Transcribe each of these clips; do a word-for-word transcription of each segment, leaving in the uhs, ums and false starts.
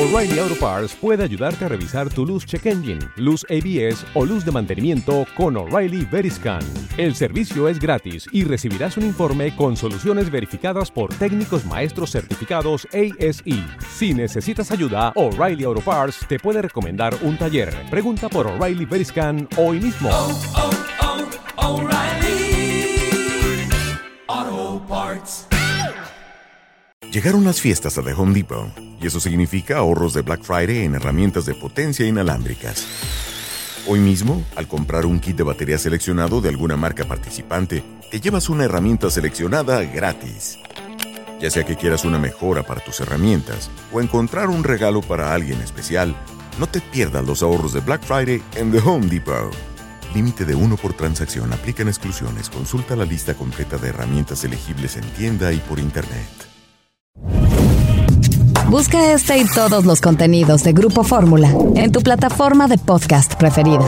O'Reilly Auto Parts puede ayudarte a revisar tu luz check engine, luz A B S o luz de mantenimiento con O'Reilly Veriscan. El servicio es gratis y recibirás un informe con soluciones verificadas por técnicos maestros certificados A S E. Si necesitas ayuda, O'Reilly Auto Parts te puede recomendar un taller. Pregunta por O'Reilly Veriscan hoy mismo. Oh, oh, oh, O'Reilly Auto Parts. Llegaron las fiestas a The Home Depot, y eso significa ahorros de Black Friday en herramientas de potencia inalámbricas. Hoy mismo, al comprar un kit de batería seleccionado de alguna marca participante, te llevas una herramienta seleccionada gratis. Ya sea que quieras una mejora para tus herramientas o encontrar un regalo para alguien especial, no te pierdas los ahorros de Black Friday en The Home Depot. Límite de uno por transacción. Aplican exclusiones. Consulta la lista completa de herramientas elegibles en tienda y por internet. Busca este y todos los contenidos de Grupo Fórmula en tu plataforma de podcast preferida.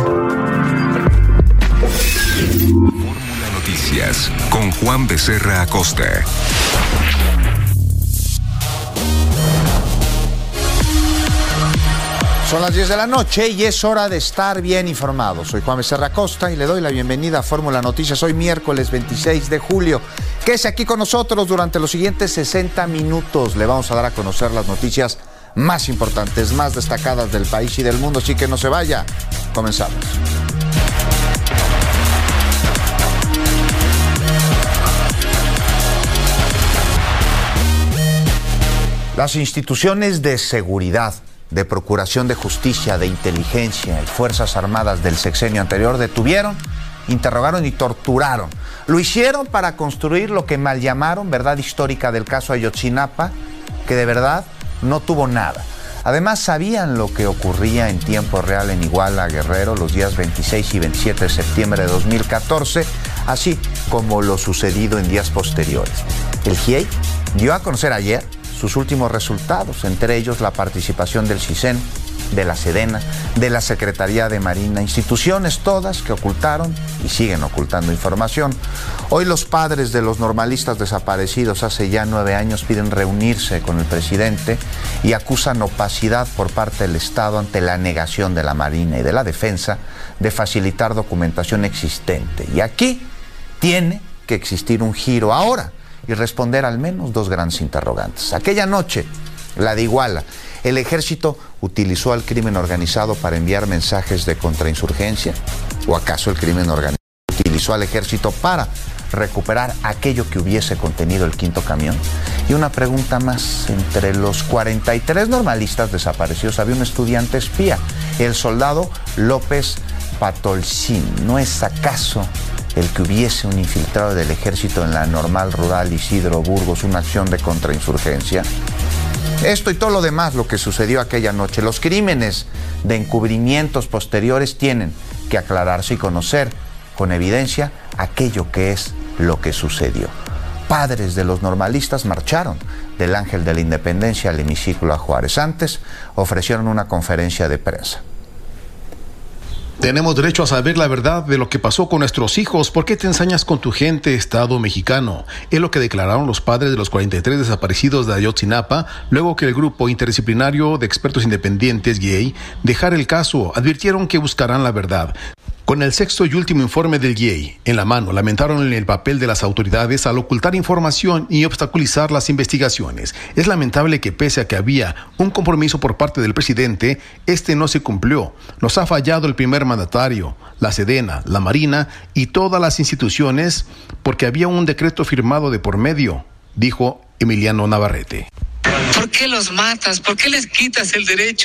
Fórmula Noticias con Juan Becerra Acosta. Son las diez de la noche y es hora de estar bien informados. Soy Juan Becerra Acosta y le doy la bienvenida a Fórmula Noticias hoy miércoles veintiséis de julio. Quédese aquí con nosotros durante los siguientes sesenta minutos. Le vamos a dar a conocer las noticias más importantes, más destacadas del país y del mundo. Así que no se vaya. Comenzamos. Las instituciones de seguridad, de Procuración de Justicia, de Inteligencia y Fuerzas Armadas del sexenio anterior detuvieron, interrogaron y torturaron. Lo hicieron para construir lo que mal llamaron verdad histórica del caso Ayotzinapa, que de verdad no tuvo nada. Además, sabían lo que ocurría en tiempo real en Iguala, Guerrero, los días veintiséis y veintisiete de septiembre de dos mil catorce, así como lo sucedido en días posteriores. El G I E I dio a conocer ayer sus últimos resultados, entre ellos la participación del CISEN, de la Sedena, de la Secretaría de Marina, instituciones todas que ocultaron y siguen ocultando información. Hoy los padres de los normalistas desaparecidos hace ya nueve años piden reunirse con el presidente y acusan opacidad por parte del Estado ante la negación de la Marina y de la Defensa de facilitar documentación existente. Y aquí tiene que existir un giro ahora y responder al menos dos grandes interrogantes. Aquella noche, la de Iguala, ¿el ejército utilizó al crimen organizado para enviar mensajes de contrainsurgencia? ¿O acaso el crimen organizado utilizó al ejército para recuperar aquello que hubiese contenido el quinto camión? Y una pregunta más, entre los cuarenta y tres normalistas desaparecidos había un estudiante espía, el soldado López Patolcín. ¿No es acaso el que hubiese un infiltrado del ejército en la normal rural Isidro Burgos, una acción de contrainsurgencia? Esto y todo lo demás, lo que sucedió aquella noche, los crímenes de encubrimientos posteriores tienen que aclararse y conocer con evidencia aquello que es lo que sucedió. Padres de los normalistas marcharon del Ángel de la Independencia al hemiciclo a Juárez. Antes ofrecieron una conferencia de prensa. Tenemos derecho a saber la verdad de lo que pasó con nuestros hijos. ¿Por qué te ensañas con tu gente, Estado mexicano? Es lo que declararon los padres de los cuarenta y tres desaparecidos de Ayotzinapa, luego que el grupo interdisciplinario de expertos independientes, G I E I, dejara el caso. Advirtieron que buscarán la verdad. Con el sexto y último informe del G I E I en la mano, lamentaron el papel de las autoridades al ocultar información y obstaculizar las investigaciones. Es lamentable que pese a que había un compromiso por parte del presidente, este no se cumplió. Nos ha fallado el primer mandatario, la Sedena, la Marina y todas las instituciones porque había un decreto firmado de por medio, dijo Emiliano Navarrete. ¿Por qué los matas? ¿Por qué les quitas el derecho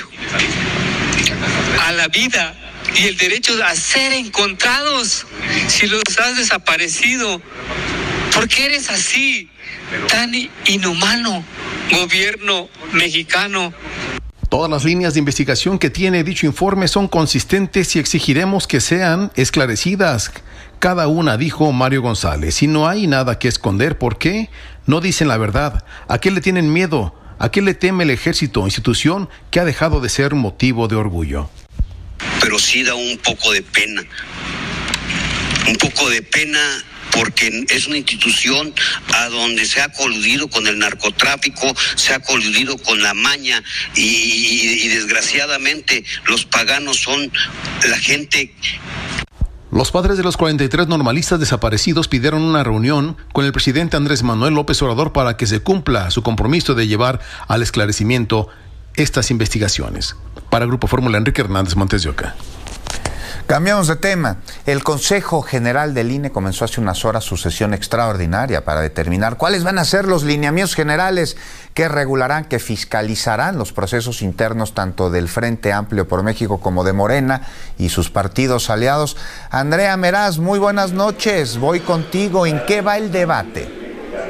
a la vida y el derecho a ser encontrados si los has desaparecido? ¿Por qué eres así, tan inhumano, gobierno mexicano? Todas las líneas de investigación que tiene dicho informe son consistentes y exigiremos que sean esclarecidas. Cada una, dijo Mario González. Y no hay nada que esconder. ¿Por qué? No dicen la verdad. ¿A qué le tienen miedo? ¿A qué le teme el ejército, institución que ha dejado de ser motivo de orgullo? Pero sí da un poco de pena. Un poco de pena porque es una institución a donde se ha coludido con el narcotráfico, se ha coludido con la maña y, y, y desgraciadamente los paganos son la gente. Los padres de los cuarenta y tres normalistas desaparecidos pidieron una reunión con el presidente Andrés Manuel López Obrador para que se cumpla su compromiso de llevar al esclarecimiento estas investigaciones. Para Grupo Fórmula, Enrique Hernández Montes de Oca. Cambiamos de tema. El Consejo General del I N E comenzó hace unas horas su sesión extraordinaria para determinar cuáles van a ser los lineamientos generales que regularán, que fiscalizarán los procesos internos tanto del Frente Amplio por México como de Morena y sus partidos aliados. Andrea Meraz, muy buenas noches. Voy contigo. ¿En qué va el debate?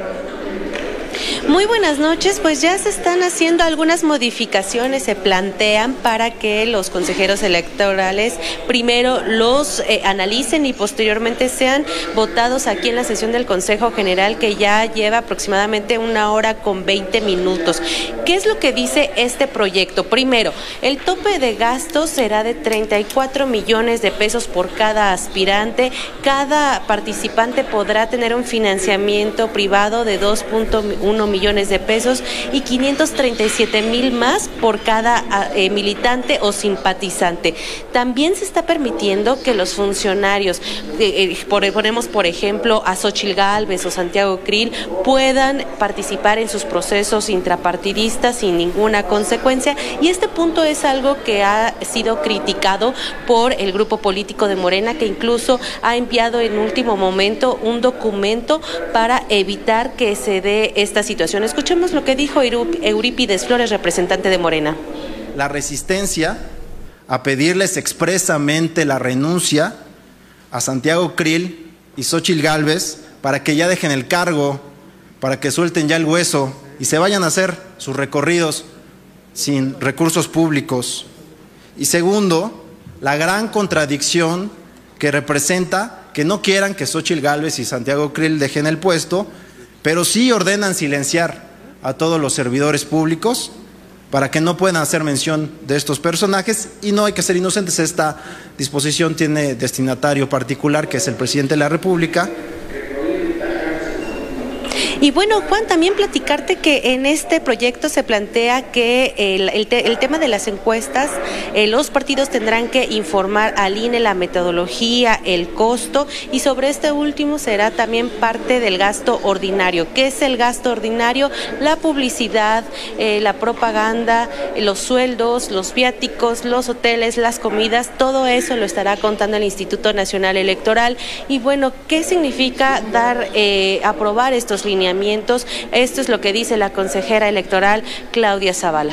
Muy buenas noches, pues ya se están haciendo algunas modificaciones, se plantean para que los consejeros electorales primero los eh, analicen y posteriormente sean votados aquí en la sesión del Consejo General, que ya lleva aproximadamente una hora con veinte minutos. ¿Qué es lo que dice este proyecto? Primero, el tope de gastos será de treinta y cuatro millones de pesos por cada aspirante. Cada participante podrá tener un financiamiento privado de dos punto uno millones de pesos y quinientos treinta y siete mil más por cada eh, militante o simpatizante. También se está permitiendo que los funcionarios, eh, eh, por, ponemos por ejemplo a Xóchitl Gálvez o Santiago Krill, puedan participar en sus procesos intrapartidistas sin ninguna consecuencia, y este punto es algo que ha sido criticado por el grupo político de Morena, que incluso ha enviado en último momento un documento para evitar que se dé esta situación. Escuchemos lo que dijo Eurípides Flores, representante de Morena. La resistencia a pedirles expresamente la renuncia a Santiago Krill y Xóchitl Gálvez para que ya dejen el cargo, para que suelten ya el hueso y se vayan a hacer sus recorridos sin recursos públicos. Y segundo, la gran contradicción que representa que no quieran que Xóchitl Gálvez y Santiago Krill dejen el puesto, pero sí ordenan silenciar a todos los servidores públicos para que no puedan hacer mención de estos personajes, y no hay que ser inocentes. Esta disposición tiene destinatario particular, que es el presidente de la República. Y bueno, Juan, también platicarte que en este proyecto se plantea que el, el, te, el tema de las encuestas, eh, los partidos tendrán que informar al I N E la metodología, el costo, y sobre este último será también parte del gasto ordinario. ¿Qué es el gasto ordinario? La publicidad, eh, la propaganda, los sueldos, los viáticos, los hoteles, las comidas, todo eso lo estará contando el Instituto Nacional Electoral. Y bueno, ¿qué significa dar, eh, aprobar estos lineamientos? Esto es lo que dice la consejera electoral Claudia Zavala.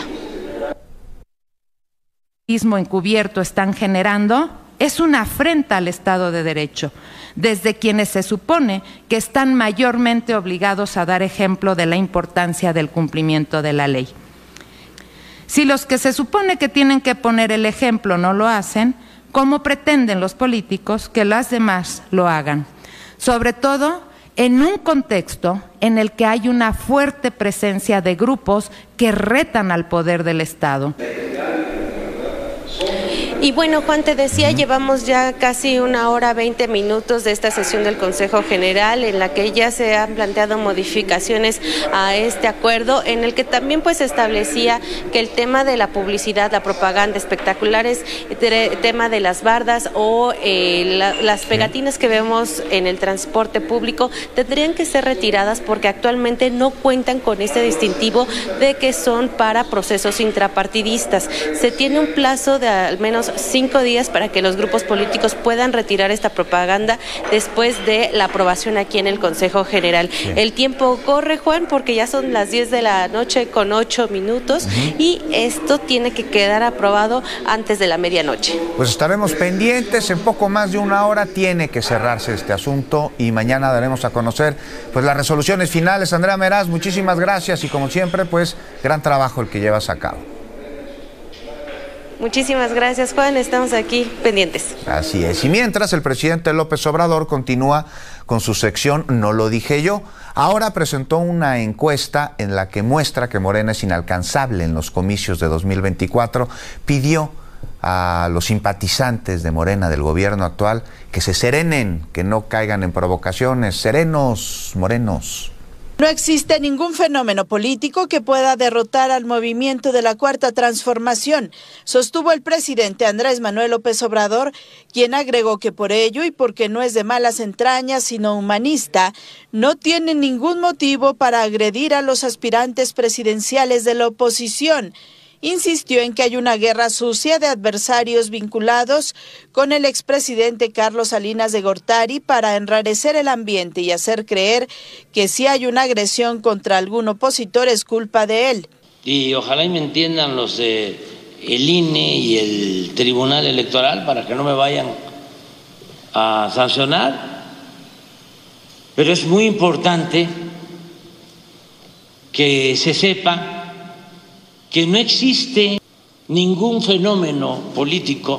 El encubierto están generando es una afrenta al Estado de Derecho, desde quienes se supone que están mayormente obligados a dar ejemplo de la importancia del cumplimiento de la ley. Si los que se supone que tienen que poner el ejemplo no lo hacen, ¿cómo pretenden los políticos que las demás lo hagan? Sobre todo en un contexto en el que hay una fuerte presencia de grupos que retan al poder del Estado. Y bueno, Juan, te decía, llevamos ya casi una hora veinte minutos de esta sesión del Consejo General, en la que ya se han planteado modificaciones a este acuerdo, en el que también pues establecía que el tema de la publicidad, la propaganda, espectaculares, el tema de las bardas o eh, la, las pegatinas que vemos en el transporte público tendrían que ser retiradas, porque actualmente no cuentan con este distintivo de que son para procesos intrapartidistas. Se tiene un plazo de al menos cinco días para que los grupos políticos puedan retirar esta propaganda después de la aprobación aquí en el Consejo General. Sí. El tiempo corre, Juan, porque ya son las diez de la noche con ocho minutos uh-huh. y esto tiene que quedar aprobado antes de la medianoche. Pues estaremos pendientes, en poco más de una hora tiene que cerrarse este asunto y mañana daremos a conocer pues las resoluciones finales. Andrea Meraz, muchísimas gracias y como siempre pues gran trabajo el que llevas a cabo. Muchísimas gracias, Juan, estamos aquí pendientes. Así es, y mientras el presidente López Obrador continúa con su sección No lo dije yo, ahora presentó una encuesta en la que muestra que Morena es inalcanzable en los comicios de dos mil veinticuatro, pidió a los simpatizantes de Morena, del gobierno actual, que se serenen, que no caigan en provocaciones. Serenos, morenos. No existe ningún fenómeno político que pueda derrotar al movimiento de la Cuarta Transformación, sostuvo el presidente Andrés Manuel López Obrador, quien agregó que por ello y porque no es de malas entrañas sino humanista, no tiene ningún motivo para agredir a los aspirantes presidenciales de la oposición. Insistió en que hay una guerra sucia de adversarios vinculados con el expresidente Carlos Salinas de Gortari para enrarecer el ambiente y hacer creer que si hay una agresión contra algún opositor es culpa de él. Y ojalá y me entiendan los de el I N E y el Tribunal Electoral para que no me vayan a sancionar. Pero es muy importante que se sepa que no existe ningún fenómeno político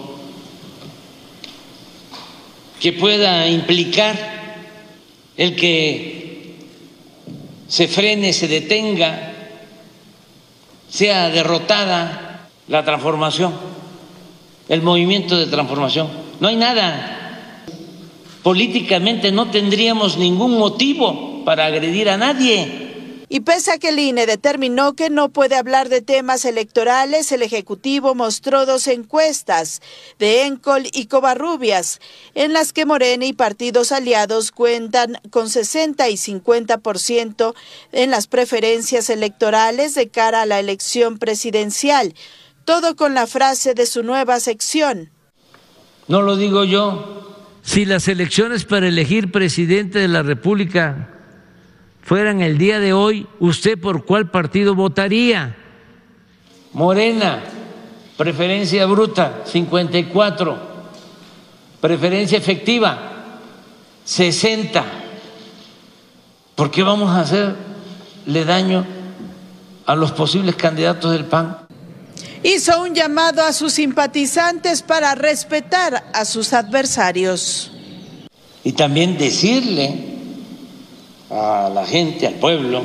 que pueda implicar el que se frene, se detenga, sea derrotada la transformación, el movimiento de transformación. No hay nada. Políticamente no tendríamos ningún motivo para agredir a nadie. Y pese a que el I N E determinó que no puede hablar de temas electorales, el Ejecutivo mostró dos encuestas de Encol y Covarrubias, en las que Morena y partidos aliados cuentan con sesenta y cincuenta por ciento en las preferencias electorales de cara a la elección presidencial. Todo con la frase de su nueva sección. No lo digo yo. Si las elecciones para elegir presidente de la República fueran el día de hoy, ¿usted por cuál partido votaría? Morena, preferencia bruta, cincuenta y cuatro, preferencia efectiva, sesenta. ¿Por qué vamos a hacerle daño a los posibles candidatos del P A N? Hizo un llamado a sus simpatizantes para respetar a sus adversarios. Y también decirle a la gente, al pueblo,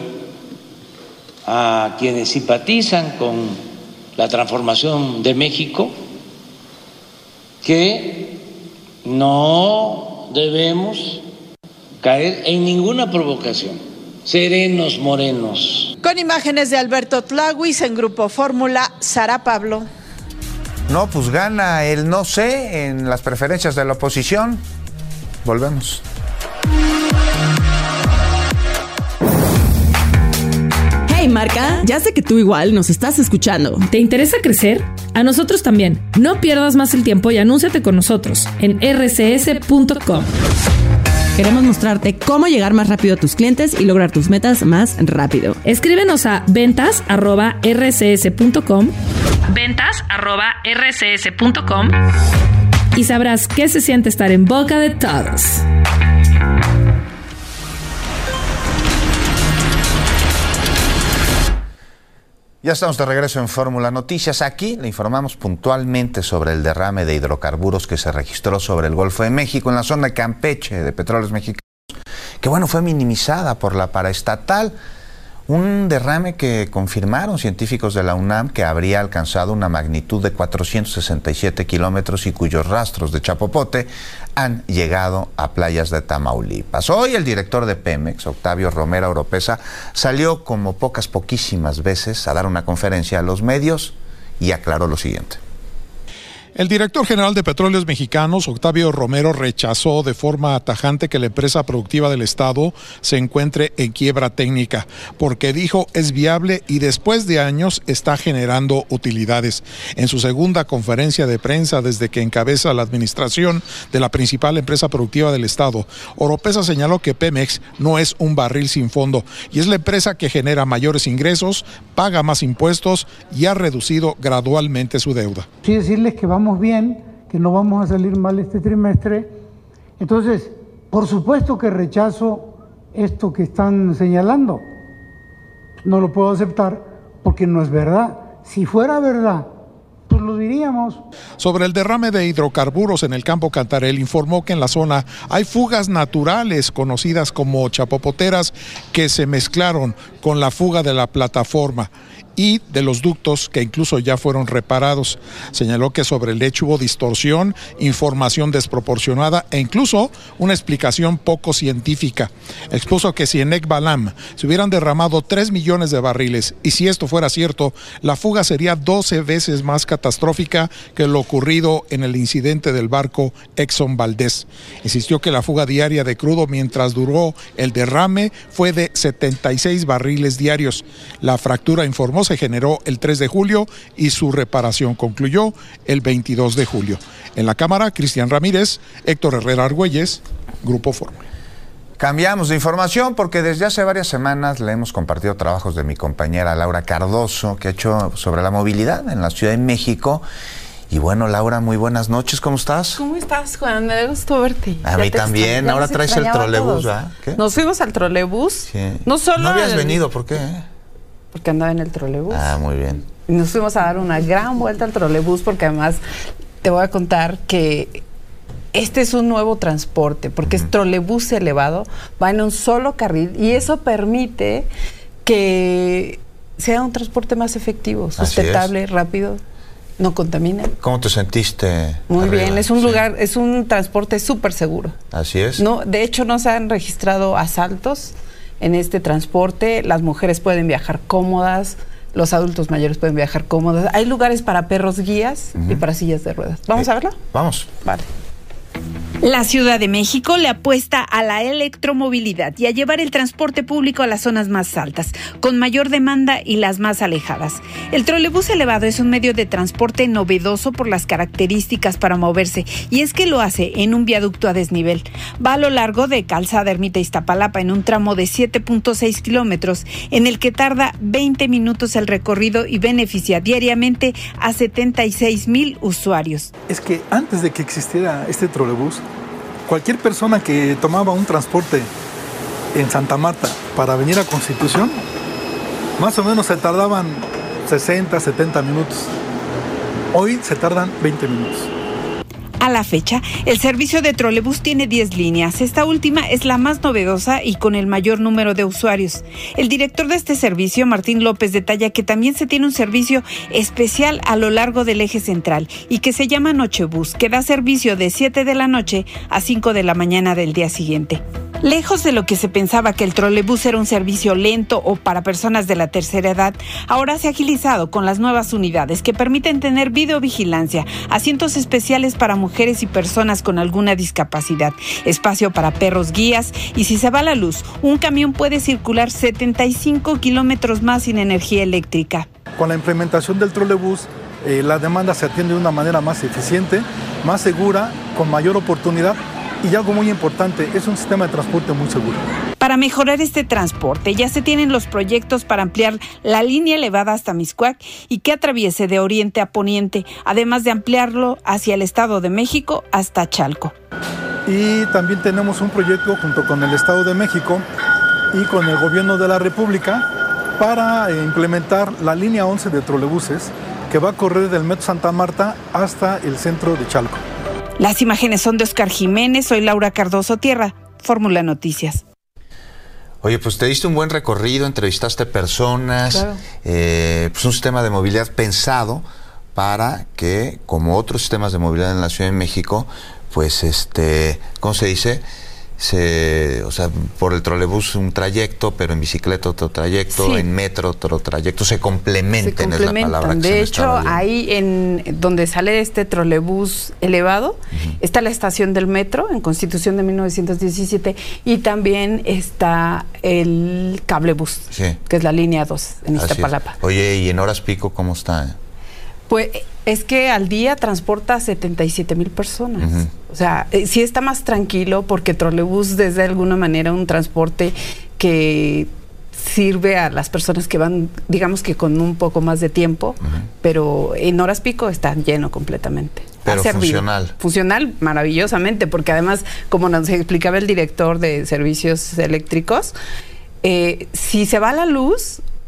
a quienes simpatizan con la transformación de México, que no debemos caer en ninguna provocación. Serenos, morenos. Con imágenes de Alberto Tlahuis en Grupo Fórmula, Sara Pablo. No, pues gana el no sé en las preferencias de la oposición. Volvemos. Hey Marca, ya sé que tú igual nos estás escuchando. ¿Te interesa crecer? A nosotros también. No pierdas más el tiempo y anúnciate con nosotros en erre ce ese punto com. Queremos mostrarte cómo llegar más rápido a tus clientes y lograr tus metas más rápido. Escríbenos a ventas arroba erre ce ese punto com, ventas arroba erre ce ese punto com y sabrás qué se siente estar en boca de todos. Ya estamos de regreso en Fórmula Noticias. Aquí le informamos puntualmente sobre el derrame de hidrocarburos que se registró sobre el Golfo de México en la zona de Campeche de Petróleos Mexicanos, que bueno, fue minimizada por la paraestatal. Un derrame que confirmaron científicos de la UNAM que habría alcanzado una magnitud de cuatrocientos sesenta y siete kilómetros y cuyos rastros de chapopote han llegado a playas de Tamaulipas. Hoy el director de Pemex, Octavio Romero Oropesa, salió como pocas, poquísimas veces a dar una conferencia a los medios y aclaró lo siguiente. El director general de Petróleos Mexicanos, Octavio Romero, rechazó de forma tajante que la empresa productiva del Estado se encuentre en quiebra técnica, porque dijo es viable y después de años está generando utilidades. En su segunda conferencia de prensa desde que encabeza la administración de la principal empresa productiva del Estado, Oropesa señaló que Pemex no es un barril sin fondo y es la empresa que genera mayores ingresos, paga más impuestos y ha reducido gradualmente su deuda. Sí, decirles que vamos bien, que no vamos a salir mal este trimestre. Entonces, por supuesto que rechazo esto que están señalando. No lo puedo aceptar porque no es verdad. Si fuera verdad, pues lo subiríamos. Sobre el derrame de hidrocarburos en el campo Cantarell, informó que en la zona hay fugas naturales conocidas como chapopoteras que se mezclaron con la fuga de la plataforma y de los ductos que incluso ya fueron reparados. Señaló que sobre el hecho hubo distorsión, información desproporcionada e incluso una explicación poco científica. Expuso que si en Ekbalam se hubieran derramado tres millones de barriles y si esto fuera cierto, la fuga sería doce veces más catastrófica que lo ocurrido en el incidente del barco Exxon Valdez. Insistió que la fuga diaria de crudo mientras duró el derrame fue de setenta y seis barriles diarios. La fractura, informó, se generó el tres de julio y su reparación concluyó el veintidós de julio. En la Cámara, Cristian Ramírez, Héctor Herrera Argüelles, Grupo Fórmula. Cambiamos de información porque desde hace varias semanas le hemos compartido trabajos de mi compañera Laura Cardoso, que ha hecho sobre la movilidad en la Ciudad de México. Y bueno, Laura, muy buenas noches, ¿cómo estás? ¿Cómo estás, Juan? Me da gusto verte. A mí también, ahora traes el trolebús, ¿verdad? ¿Qué? Nos fuimos al trolebús. Sí. No solo No habías el... venido, ¿por qué? Porque andaba en el trolebús. Ah, muy bien. Y nos fuimos a dar una gran vuelta al trolebús porque además te voy a contar que este es un nuevo transporte, porque uh-huh. es trolebús elevado, va en un solo carril y eso permite que sea un transporte más efectivo, sustentable, rápido, no contamina. ¿Cómo te sentiste? Muy arriba? bien, es un sí. lugar, es un transporte súper seguro. Así es. No, de hecho no se han registrado asaltos en este transporte, las mujeres pueden viajar cómodas, los adultos mayores pueden viajar cómodos. Hay lugares para perros guías uh-huh. y para sillas de ruedas. ¿Vamos eh, a verlo? Vamos. Vale. La Ciudad de México le apuesta a la electromovilidad y a llevar el transporte público a las zonas más altas, con mayor demanda y las más alejadas. El trolebús elevado es un medio de transporte novedoso por las características para moverse, y es que lo hace en un viaducto a desnivel. Va a lo largo de Calzada Ermita Iztapalapa en un tramo de siete punto seis kilómetros, en el que tarda veinte minutos el recorrido y beneficia diariamente a setenta y seis mil usuarios. Es que antes de que existiera este trolebús, cualquier persona que tomaba un transporte en Santa Marta para venir a Constitución, más o menos se tardaban sesenta, setenta minutos. Hoy se tardan veinte minutos. A la fecha, el servicio de trolebús tiene diez líneas. Esta última es la más novedosa y con el mayor número de usuarios. El director de este servicio, Martín López, detalla que también se tiene un servicio especial a lo largo del eje central y que se llama Nochebús, que da servicio de siete de la noche a cinco de la mañana del día siguiente. Lejos de lo que se pensaba que el trolebús era un servicio lento o para personas de la tercera edad, ahora se ha agilizado con las nuevas unidades que permiten tener videovigilancia, asientos especiales para mujeres y personas con alguna discapacidad, espacio para perros guías y si se va la luz, un camión puede circular setenta y cinco kilómetros más sin energía eléctrica. Con la implementación del trolebús, eh, la demanda se atiende de una manera más eficiente, más segura, con mayor oportunidad. Y algo muy importante, es un sistema de transporte muy seguro. Para mejorar este transporte, ya se tienen los proyectos para ampliar la línea elevada hasta Mixcoac y que atraviese de oriente a poniente, además de ampliarlo hacia el Estado de México hasta Chalco. Y también tenemos un proyecto junto con el Estado de México y con el Gobierno de la República para implementar la línea once de trolebuses que va a correr del Metro Santa Marta hasta el centro de Chalco. Las imágenes son de Oscar Jiménez, soy Laura Cardoso Tierra, Fórmula Noticias. Oye, pues te diste un buen recorrido, entrevistaste personas, claro. eh, pues un sistema de movilidad pensado para que, como otros sistemas de movilidad en la Ciudad de México, pues este, ¿cómo se dice? Se, o sea, por el trolebús un trayecto, pero en bicicleta otro trayecto, sí. en metro otro trayecto, se complementen, se complementan. Es la palabra que de se me hecho, ahí en donde sale este trolebús elevado, uh-huh. está la estación del metro en Constitución de mil novecientos diecisiete y también está el cablebús, sí. que es la línea dos en Iztapalapa. Oye, ¿y en horas pico cómo está? Pues es que al día transporta a setenta y siete mil personas. Uh-huh. O sea, eh, sí está más tranquilo porque trolebús es de alguna manera un transporte que sirve a las personas que van, digamos que con un poco más de tiempo, uh-huh. pero en horas pico está lleno completamente. Pero funcional. Funcional maravillosamente, porque además, como nos explicaba el director de servicios eléctricos, eh, si se va la luz,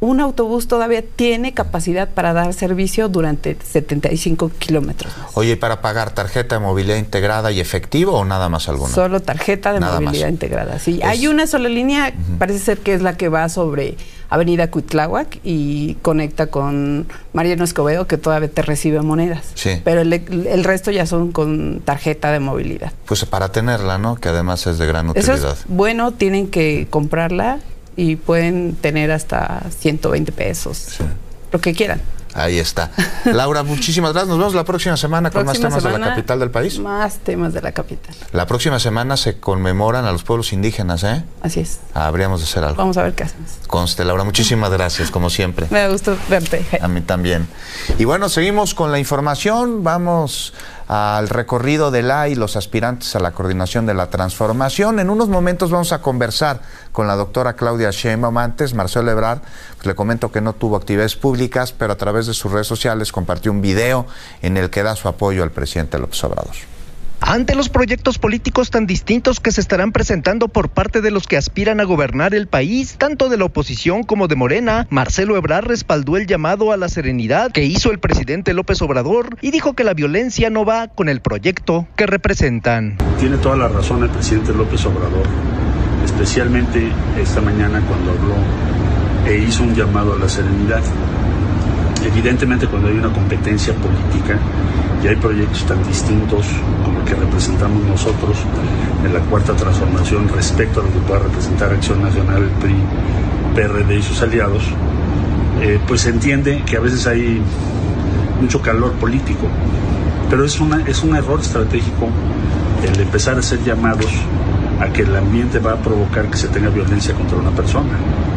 un autobús todavía tiene capacidad para dar servicio durante setenta y cinco kilómetros. Oye, ¿para pagar tarjeta de movilidad integrada y efectivo o nada más alguna? Solo tarjeta de nada movilidad más. integrada. Sí, es... hay una sola línea, uh-huh. parece ser que es la que va sobre Avenida Cuitláhuac y conecta con Mariano Escobedo, que todavía te recibe monedas. Sí. Pero el, el resto ya son con tarjeta de movilidad. Pues para tenerla, ¿no? Que además es de gran utilidad. Eso es bueno, tienen que comprarla y pueden tener hasta ciento veinte pesos, sí. lo que quieran. Ahí está. Laura, muchísimas gracias. Nos vemos la próxima semana con próxima más temas semana, de la capital del país. Más temas de la capital. La próxima semana se conmemoran a los pueblos indígenas, ¿eh? Así es. Habríamos de hacer algo. Vamos a ver qué hacemos. Conste, Laura, muchísimas gracias, como siempre. Me da gusto verte. A mí también. Y bueno, seguimos con la información. Vamos al recorrido de la y los aspirantes a la coordinación de la transformación. En unos momentos vamos a conversar con la doctora Claudia Sheinbaum. Antes, Marcelo Ebrard, pues le comento que no tuvo actividades públicas, pero a través de sus redes sociales compartió un video en el que da su apoyo al presidente López Obrador. Ante los proyectos políticos tan distintos que se estarán presentando por parte de los que aspiran a gobernar el país, tanto de la oposición como de Morena, Marcelo Ebrard respaldó el llamado a la serenidad que hizo el presidente López Obrador y dijo que la violencia no va con el proyecto que representan. Tiene toda la razón el presidente López Obrador, especialmente esta mañana cuando habló e hizo un llamado a la serenidad. Evidentemente, cuando hay una competencia política y hay proyectos tan distintos como el que representamos nosotros en la Cuarta Transformación respecto a lo que pueda representar Acción Nacional, el P R I, P R D y sus aliados, eh, pues se entiende que a veces hay mucho calor político, pero es, una, es un error estratégico el empezar a hacer llamados a que el ambiente va a provocar que se tenga violencia contra una persona.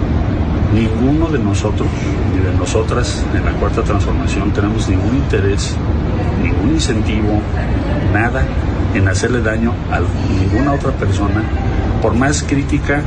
Ninguno de nosotros, ni de nosotras en la Cuarta Transformación tenemos ningún interés, ningún incentivo, nada en hacerle daño a ninguna otra persona, por más crítica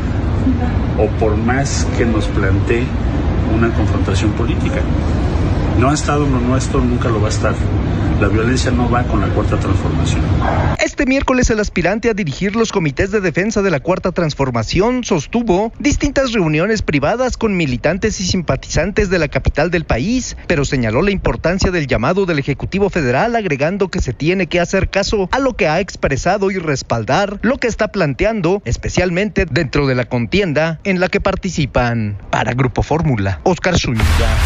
o por más que nos plantee una confrontación política. No ha estado en lo nuestro, nunca lo va a estar. La violencia no va con la Cuarta Transformación. Este miércoles el aspirante a dirigir los comités de defensa de la Cuarta Transformación sostuvo distintas reuniones privadas con militantes y simpatizantes de la capital del país, pero señaló la importancia del llamado del Ejecutivo Federal, agregando que se tiene que hacer caso a lo que ha expresado y respaldar lo que está planteando, especialmente dentro de la contienda en la que participan. Para Grupo Fórmula, Oscar Zúñiga.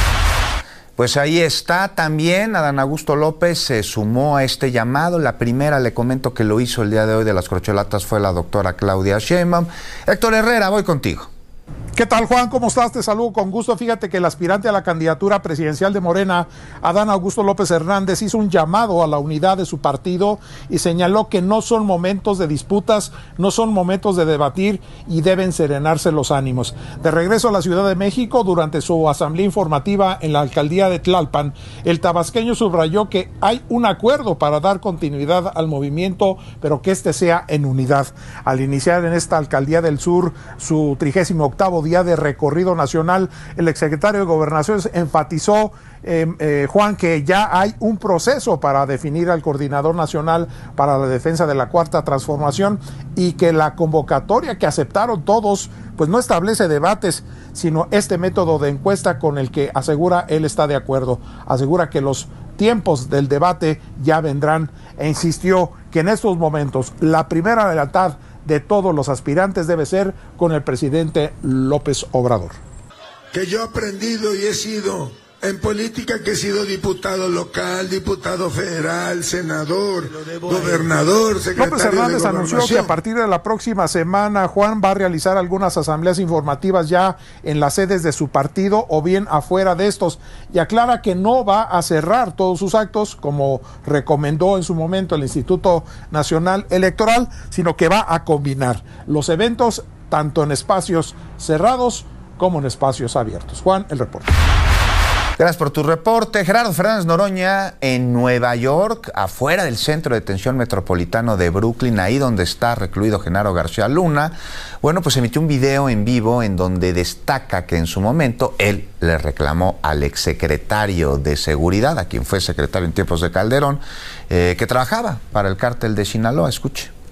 Pues ahí está también, Adán Augusto López se sumó a este llamado. La primera, le comento que lo hizo el día de hoy de las corcholatas, fue la doctora Claudia Sheinbaum. Héctor Herrera, voy contigo. ¿Qué tal, Juan? ¿Cómo estás? Te saludo con gusto. Fíjate que el aspirante a la candidatura presidencial de Morena, Adán Augusto López Hernández, hizo un llamado a la unidad de su partido y señaló que no son momentos de disputas, no son momentos de debatir y deben serenarse los ánimos. De regreso a la Ciudad de México, durante su asamblea informativa en la alcaldía de Tlalpan, el tabasqueño subrayó que hay un acuerdo para dar continuidad al movimiento, pero que este sea en unidad. Al iniciar en esta alcaldía del sur su trigésimo octavo día de recorrido nacional, el exsecretario de Gobernación enfatizó, eh, eh, Juan, que ya hay un proceso para definir al coordinador nacional para la defensa de la Cuarta Transformación y que la convocatoria que aceptaron todos pues no establece debates, sino este método de encuesta con el que asegura él está de acuerdo. Asegura que los tiempos del debate ya vendrán e insistió que en estos momentos la primera lealtad de todos los aspirantes debe ser con el presidente López Obrador. Que yo he aprendido y he sido en política, que he sido diputado local, diputado federal, senador, gobernador, secretario López Hernández anunció que a partir de la próxima semana, Juan, va a realizar algunas asambleas informativas ya en las sedes de su partido o bien afuera de estos, y aclara que no va a cerrar todos sus actos como recomendó en su momento el Instituto Nacional Electoral, sino que va a combinar los eventos tanto en espacios cerrados como en espacios abiertos. Juan, el reporte. Gracias por tu reporte. Gerardo Fernández Noroña, en Nueva York, afuera del Centro de Detención Metropolitano de Brooklyn, ahí donde está recluido Genaro García Luna, bueno, pues emitió un video en vivo en donde destaca que en su momento él le reclamó al exsecretario de Seguridad, a quien fue secretario en tiempos de Calderón, eh, que trabajaba para el cártel de Sinaloa. Escuche.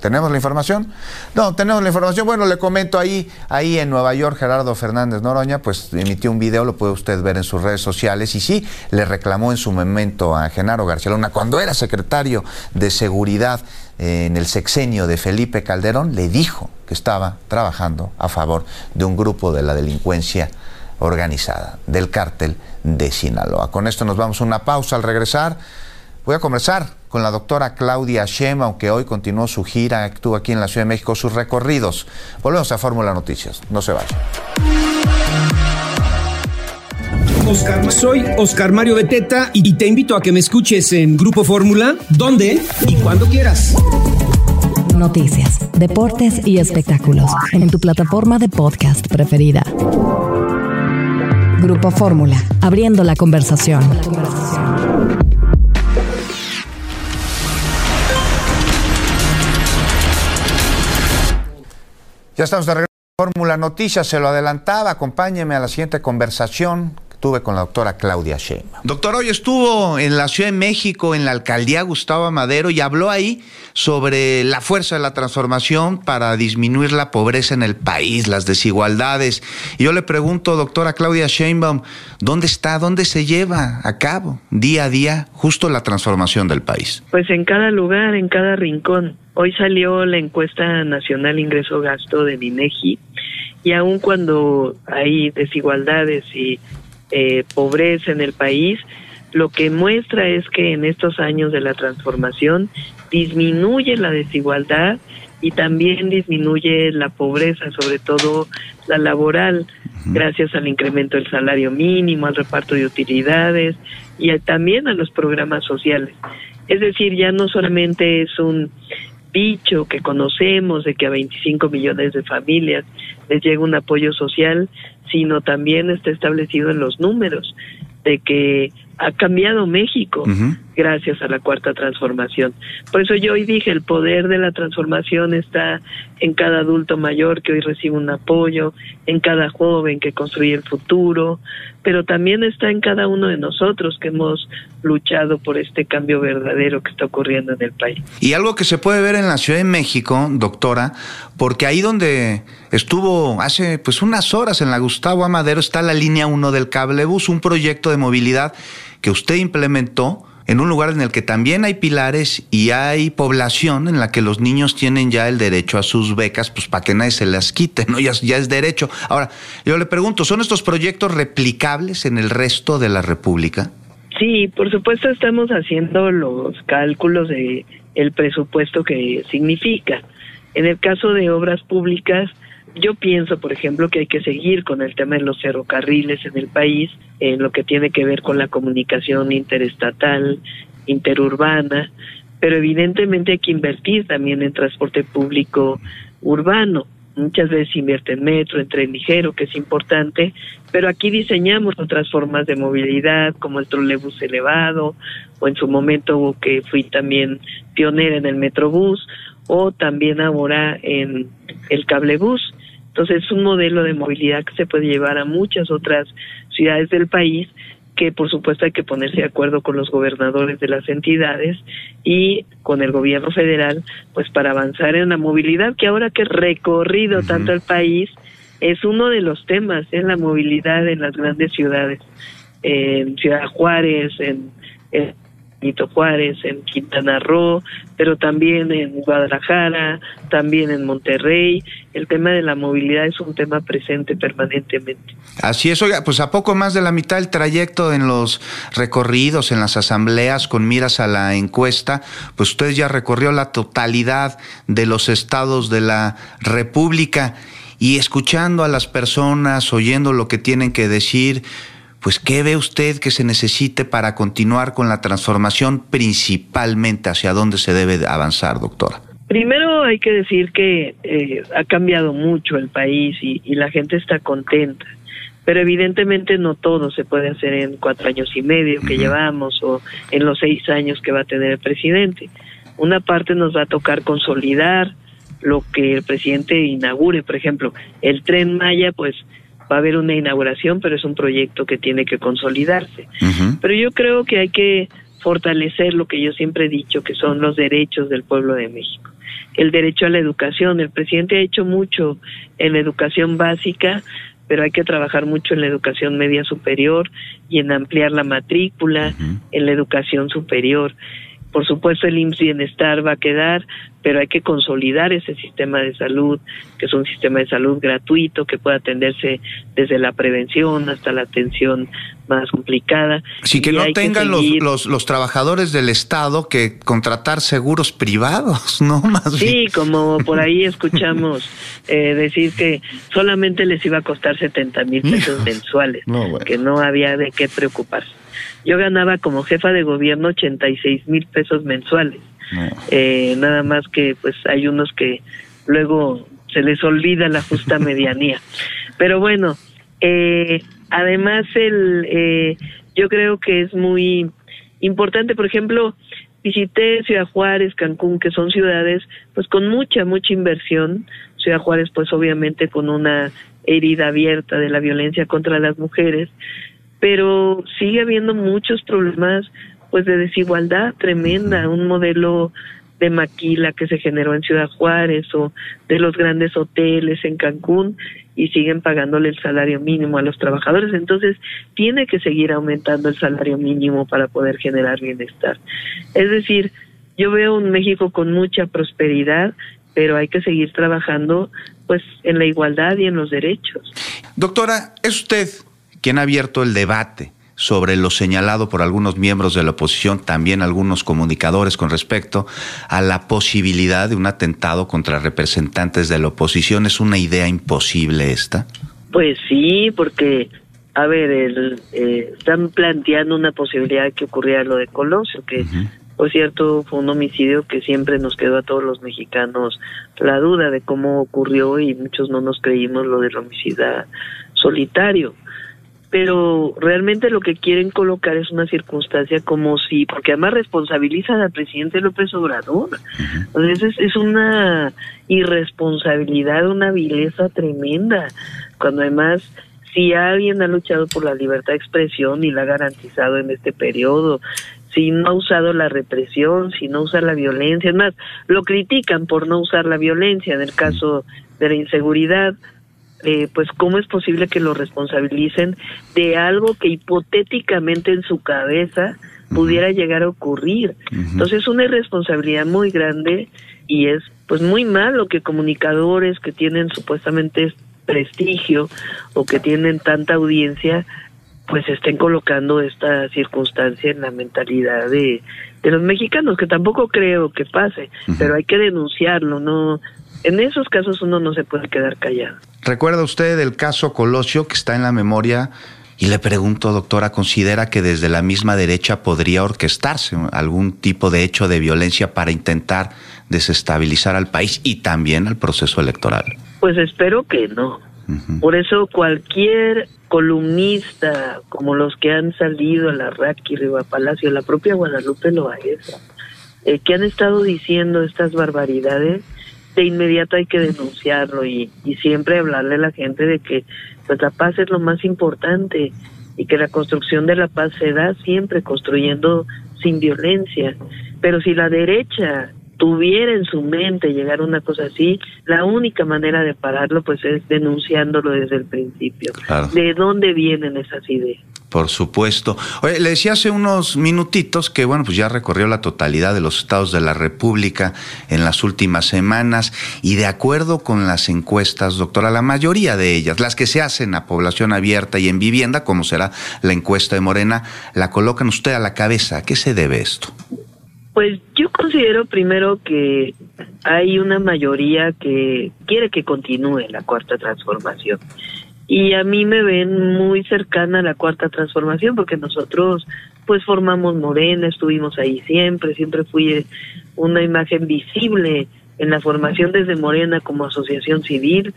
¿Tenemos la información? No, tenemos la información. Bueno, le comento ahí, ahí en Nueva York, Gerardo Fernández Noroña, pues emitió un video, lo puede usted ver en sus redes sociales, y sí, le reclamó en su momento a Genaro García Luna, cuando era secretario de Seguridad eh, en el sexenio de Felipe Calderón, le dijo que estaba trabajando a favor de un grupo de la delincuencia organizada, del cártel de Sinaloa. Con esto nos vamos a una pausa. Al regresar, voy a conversar con la doctora Claudia Sheinbaum, que hoy continuó su gira, estuvo aquí en la Ciudad de México, sus recorridos. Volvemos a Fórmula Noticias, no se vayan. Oscar, soy Oscar Mario Beteta y te invito a que me escuches en Grupo Fórmula, donde y cuando quieras. Noticias, deportes y espectáculos en tu plataforma de podcast preferida. Grupo Fórmula, abriendo la conversación. Ya estamos de regreso a Fórmula Noticias, se lo adelantaba, acompáñeme a la siguiente conversación que tuve con la doctora Claudia Sheinbaum. Doctor, hoy estuvo en la Ciudad de México, en la alcaldía Gustavo Madero, y habló ahí sobre la fuerza de la transformación para disminuir la pobreza en el país, las desigualdades. Y yo le pregunto, doctora Claudia Sheinbaum, ¿dónde está, dónde se lleva a cabo día a día justo la transformación del país? Pues en cada lugar, en cada rincón. Hoy salió la encuesta nacional ingreso-gasto del INEGI, y aun cuando hay desigualdades y eh, pobreza en el país, lo que muestra es que en estos años de la transformación disminuye la desigualdad y también disminuye la pobreza, sobre todo la laboral, uh-huh. gracias al incremento del salario mínimo, al reparto de utilidades y también a los programas sociales. Es decir, ya no solamente es un dicho que conocemos de que a veinticinco millones de familias les llega un apoyo social, sino también está establecido en los números de que ha cambiado México uh-huh. gracias a la Cuarta Transformación. Por eso yo hoy dije, el poder de la transformación está en cada adulto mayor que hoy recibe un apoyo, en cada joven que construye el futuro, pero también está en cada uno de nosotros que hemos luchado por este cambio verdadero que está ocurriendo en el país. Y algo que se puede ver en la Ciudad de México, doctora, porque ahí donde estuvo hace pues unas horas en la Gustavo Amadero está la línea uno del cablebús, un proyecto de movilidad que usted implementó en un lugar en el que también hay pilares y hay población en la que los niños tienen ya el derecho a sus becas, pues para que nadie se las quite, ¿no? Ya, ya es derecho. Ahora, yo le pregunto, ¿son estos proyectos replicables en el resto de la República? Sí, por supuesto estamos haciendo los cálculos de el presupuesto que significa. En el caso de obras públicas, yo pienso, por ejemplo, que hay que seguir con el tema de los ferrocarriles en el país, en lo que tiene que ver con la comunicación interestatal, interurbana, pero evidentemente hay que invertir también en transporte público urbano. Muchas veces invierte en metro, en tren ligero, que es importante, pero aquí diseñamos otras formas de movilidad, como el trolebús elevado, o en su momento que fui también pionera en el metrobús, o también ahora en el cablebús. Entonces es un modelo de movilidad que se puede llevar a muchas otras ciudades del país, que por supuesto hay que ponerse de acuerdo con los gobernadores de las entidades y con el gobierno federal, pues para avanzar en la movilidad, que ahora que he recorrido uh-huh. tanto el país, es uno de los temas, es la movilidad en las grandes ciudades, en Ciudad Juárez, en, en Benito Juárez, en Quintana Roo, pero también en Guadalajara, también en Monterrey. El tema de la movilidad es un tema presente permanentemente. Así es, oiga, pues a poco más de la mitad del trayecto en los recorridos, en las asambleas con miras a la encuesta, pues usted ya recorrió la totalidad de los estados de la República y escuchando a las personas, oyendo lo que tienen que decir, pues ¿qué ve usted que se necesite para continuar con la transformación, principalmente hacia dónde se debe avanzar, doctora? Primero hay que decir que eh, ha cambiado mucho el país y, y la gente está contenta, pero evidentemente no todo se puede hacer en cuatro años y medio que uh-huh. llevamos o en los seis años que va a tener el presidente. Una parte nos va a tocar consolidar lo que el presidente inaugure, por ejemplo, el Tren Maya, pues va a haber una inauguración, pero es un proyecto que tiene que consolidarse. Uh-huh. Pero yo creo que hay que fortalecer lo que yo siempre he dicho, que son los derechos del pueblo de México. el derecho a la educación. El presidente ha hecho mucho en la educación básica, pero hay que trabajar mucho en la educación media superior y en ampliar la matrícula uh-huh. en la educación superior. Por supuesto, el I M S S Bienestar va a quedar, pero hay que consolidar ese sistema de salud, que es un sistema de salud gratuito, que pueda atenderse desde la prevención hasta la atención más complicada. Sí, que y no tengan que seguir... los, los, los trabajadores del Estado que contratar seguros privados, ¿no? Más sí, bien. Como por ahí escuchamos eh, decir que solamente les iba a costar setenta mil pesos mensuales, no, bueno. que no había de qué preocuparse. Yo ganaba como jefa de gobierno ochenta y seis mil pesos mensuales. No. Eh, nada más que pues hay unos que luego se les olvida la justa medianía. Pero bueno, eh, además el eh, yo creo que es muy importante, por ejemplo, visité Ciudad Juárez, Cancún, que son ciudades pues con mucha, mucha inversión. Ciudad Juárez pues obviamente con una herida abierta de la violencia contra las mujeres, pero sigue habiendo muchos problemas pues de desigualdad tremenda, un modelo de maquila que se generó en Ciudad Juárez o de los grandes hoteles en Cancún y siguen pagándole el salario mínimo a los trabajadores. Entonces tiene que seguir aumentando el salario mínimo para poder generar bienestar. Es decir, yo veo un México con mucha prosperidad, pero hay que seguir trabajando pues en la igualdad y en los derechos. Doctora, ¿es usted quien ha abierto el debate sobre lo señalado por algunos miembros de la oposición, también algunos comunicadores, con respecto a la posibilidad de un atentado contra representantes de la oposición? ¿Es una idea imposible esta? Pues sí, porque, a ver, el, eh, están planteando una posibilidad de que ocurriera lo de Colosio, que, uh-huh. por cierto, fue un homicidio que siempre nos quedó a todos los mexicanos la duda de cómo ocurrió y muchos no nos creímos lo del homicida solitario. Pero realmente lo que quieren colocar es una circunstancia como si, porque además responsabilizan al presidente López Obrador. Entonces es, es una irresponsabilidad, una vileza tremenda, cuando además si alguien ha luchado por la libertad de expresión y la ha garantizado en este periodo, si no ha usado la represión, si no usa la violencia, es más, lo critican por no usar la violencia en el caso de la inseguridad. Eh, pues cómo es posible que lo responsabilicen de algo que hipotéticamente en su cabeza pudiera uh-huh. llegar a ocurrir. Uh-huh. Entonces es una irresponsabilidad muy grande y es pues muy malo que comunicadores que tienen supuestamente prestigio o que tienen tanta audiencia pues estén colocando esta circunstancia en la mentalidad de, de los mexicanos, que tampoco creo que pase, uh-huh. pero hay que denunciarlo, no. En esos casos uno no se puede quedar callado. ¿Recuerda usted el caso Colosio que está en la memoria? Y le pregunto, doctora, ¿considera que desde la misma derecha podría orquestarse algún tipo de hecho de violencia para intentar desestabilizar al país y también al proceso electoral? Pues espero que no. Uh-huh. Por eso cualquier columnista, como los que han salido a la R A C y Riva Palacio, la propia Guadalupe Loaesa, eh, que han estado diciendo estas barbaridades, de inmediato hay que denunciarlo y, y siempre hablarle a la gente de que pues la paz es lo más importante y que la construcción de la paz se da siempre construyendo sin violencia. Pero si la derecha tuviera en su mente llegar a una cosa así, la única manera de pararlo pues es denunciándolo desde el principio. Claro. ¿De dónde vienen esas ideas? Por supuesto. Oye, le decía hace unos minutitos que, bueno, pues ya recorrió la totalidad de los estados de la República en las últimas semanas y de acuerdo con las encuestas, doctora, la mayoría de ellas, las que se hacen a población abierta y en vivienda, como será la encuesta de Morena, la colocan usted a la cabeza. ¿A qué se debe esto? Pues yo considero primero que hay una mayoría que quiere que continúe la Cuarta Transformación. Y a mí me ven muy cercana a la Cuarta Transformación porque nosotros pues formamos Morena, estuvimos ahí siempre, siempre fui una imagen visible en la formación desde Morena como asociación civil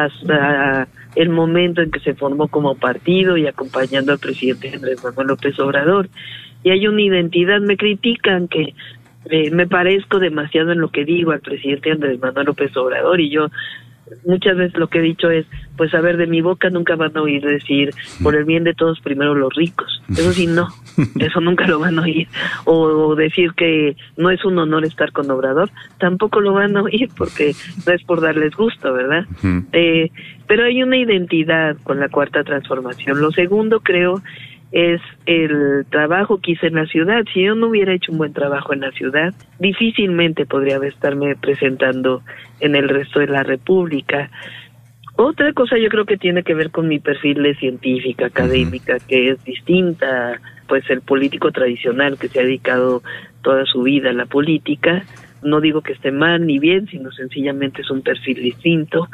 hasta el momento en que se formó como partido y acompañando al presidente Andrés Manuel López Obrador. Y hay una identidad, me critican que eh, me parezco demasiado en lo que digo al presidente Andrés Manuel López Obrador y yo muchas veces lo que he dicho es, pues a ver, de mi boca nunca van a oír decir, por el bien de todos primero los ricos. Eso sí, no, eso nunca lo van a oír. O, o decir que no es un honor estar con Obrador, tampoco lo van a oír porque no es por darles gusto, ¿verdad? Uh-huh. Eh, pero hay una identidad con la Cuarta Transformación. Lo segundo, creo, es el trabajo que hice en la ciudad. Si yo no hubiera hecho un buen trabajo en la ciudad, difícilmente podría estarme presentando en el resto de la República. Otra cosa yo creo que tiene que ver con mi perfil de científica, académica, uh-huh. que es distinta, pues el político tradicional que se ha dedicado toda su vida a la política. No digo que esté mal ni bien, sino sencillamente es un perfil distinto.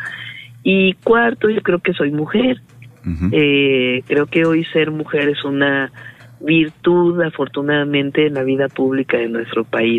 Y cuarto, yo creo que soy mujer. Uh-huh. Eh, creo que hoy ser mujer es una virtud, afortunadamente, en la vida pública de nuestro país.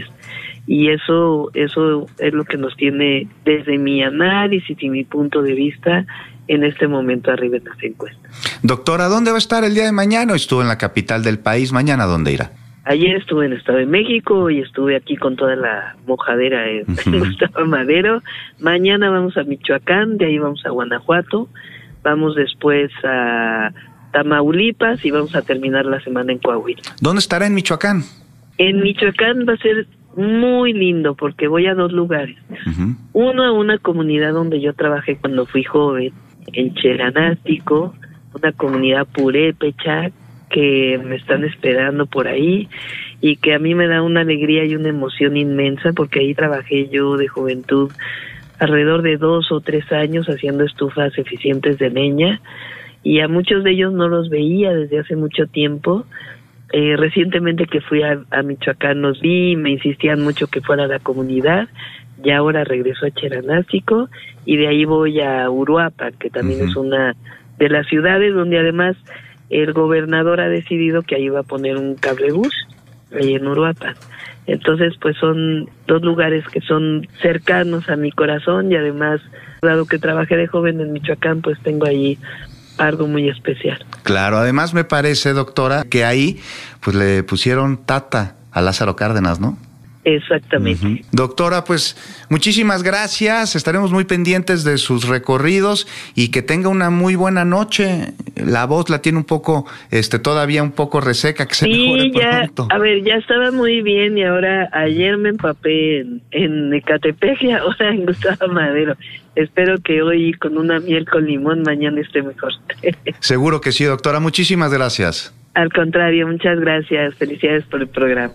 Y eso eso es lo que nos tiene, desde mi análisis y mi punto de vista, en este momento arriba en las encuestas. Doctora, ¿dónde va a estar el día de mañana? Estuvo en la capital del país, ¿mañana dónde irá? Ayer estuve en el Estado de México y estuve aquí con toda la mojadera en uh-huh. Gustavo Madero. Mañana vamos a Michoacán, de ahí vamos a Guanajuato, vamos después a Tamaulipas y vamos a terminar la semana en Coahuila. ¿Dónde estará en Michoacán? En Michoacán va a ser muy lindo porque voy a dos lugares. Uh-huh. Uno, a una comunidad donde yo trabajé cuando fui joven, en Cheranástico, una comunidad purépecha que me están esperando por ahí y que a mí me da una alegría y una emoción inmensa porque ahí trabajé yo de juventud alrededor de dos o tres años haciendo estufas eficientes de leña y a muchos de ellos no los veía desde hace mucho tiempo. Eh, recientemente que fui a, a Michoacán los vi, me insistían mucho que fuera a la comunidad, y ahora regreso a Cheranástico y de ahí voy a Uruapan, que también uh-huh. es una de las ciudades donde además el gobernador ha decidido que ahí va a poner un cablebús, ahí en Uruapan. Entonces, pues son dos lugares que son cercanos a mi corazón y además, dado que trabajé de joven en Michoacán, pues tengo ahí algo muy especial. Claro, además me parece, doctora, que ahí pues le pusieron Tata a Lázaro Cárdenas, ¿no? Exactamente. Uh-huh. Doctora, pues muchísimas gracias, estaremos muy pendientes de sus recorridos y que tenga una muy buena noche. La voz la tiene un poco, este, todavía un poco reseca, que se sí, mejore ya, pronto. A ver, ya estaba muy bien y ahora ayer me empapé en, en Ecatepec y ahora en Gustavo Madero. Espero que hoy con una miel con limón mañana esté mejor. Seguro que sí, doctora, muchísimas gracias. Al contrario, muchas gracias, felicidades por el programa.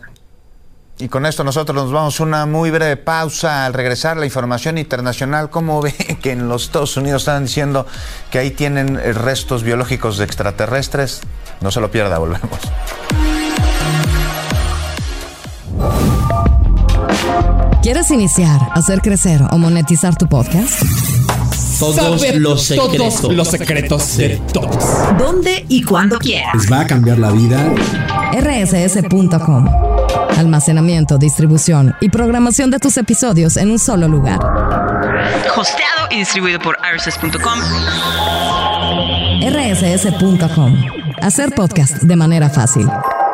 Y con esto nosotros nos vamos a una muy breve pausa. Al regresar la información internacional, ¿cómo ve que en los Estados Unidos están diciendo que ahí tienen restos biológicos de extraterrestres? No se lo pierda, volvemos. ¿Quieres iniciar, hacer crecer o monetizar tu podcast? Todos Saber los secretos. Todos los secretos sí. de todos. ¿Dónde y cuándo quieras? ¿Les va a cambiar la vida? R S S punto com. Almacenamiento, distribución y programación de tus episodios en un solo lugar. Hosteado y distribuido por R S S punto com. R S S punto com. Hacer podcast de manera fácil.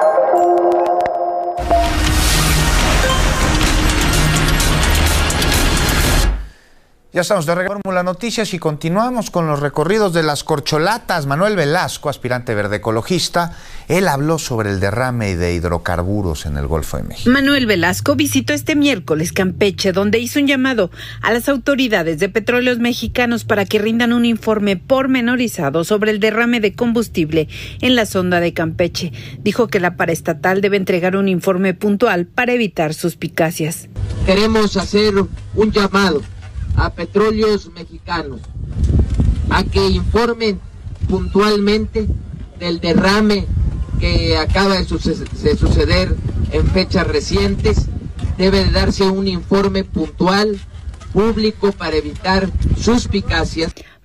Ya estamos de regreso en Fórmula Noticias y continuamos con los recorridos de las corcholatas. Manuel Velasco, aspirante verde ecologista, él habló sobre el derrame de hidrocarburos en el Golfo de México. Manuel Velasco visitó este miércoles Campeche, donde hizo un llamado a las autoridades de petróleos mexicanos para que rindan un informe pormenorizado sobre el derrame de combustible en la sonda de Campeche. Dijo que la paraestatal debe entregar un informe puntual para evitar suspicacias. Queremos hacer un llamado a Petróleos Mexicanos a que informen puntualmente del derrame que acaba de, suce- de suceder en fechas recientes. Debe de darse un informe puntual, público, para evitar suspicacias.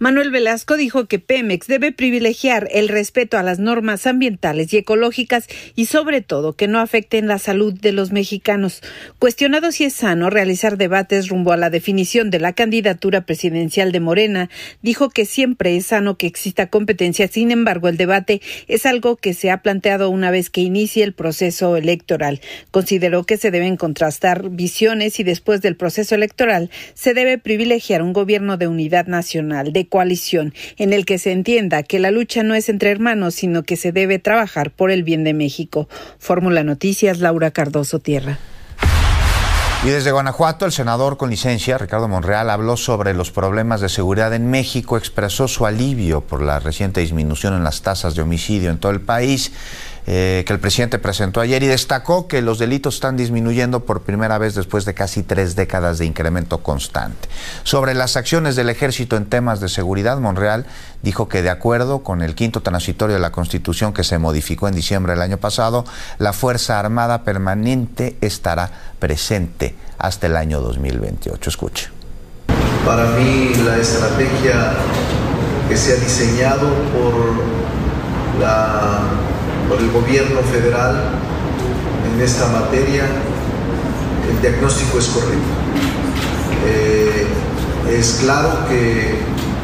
Manuel Velasco dijo que Pemex debe privilegiar el respeto a las normas ambientales y ecológicas y sobre todo que no afecten la salud de los mexicanos. Cuestionado si es sano realizar debates rumbo a la definición de la candidatura presidencial de Morena, dijo que siempre es sano que exista competencia. Sin embargo, el debate es algo que se ha planteado una vez que inicie el proceso electoral. Consideró que se deben contrastar visiones y después del proceso electoral se debe privilegiar un gobierno de unidad nacional, de coalición, en el que se entienda que la lucha no es entre hermanos, sino que se debe trabajar por el bien de México. Fórmula Noticias, Laura Cardoso Tierra. Y desde Guanajuato, el senador con licencia, Ricardo Monreal, habló sobre los problemas de seguridad en México, expresó su alivio por la reciente disminución en las tasas de homicidio en todo el país, eh, que el presidente presentó ayer, y destacó que los delitos están disminuyendo por primera vez después de casi tres décadas de incremento constante. Sobre las acciones del ejército en temas de seguridad, Monreal dijo que de acuerdo con el quinto transitorio de la Constitución que se modificó en diciembre del año pasado, la Fuerza Armada Permanente estará presente hasta el año dos mil veintiocho. Escuche. Para mí la estrategia que se ha diseñado por, la, por el gobierno federal en esta materia, el diagnóstico es correcto. Eh, es claro que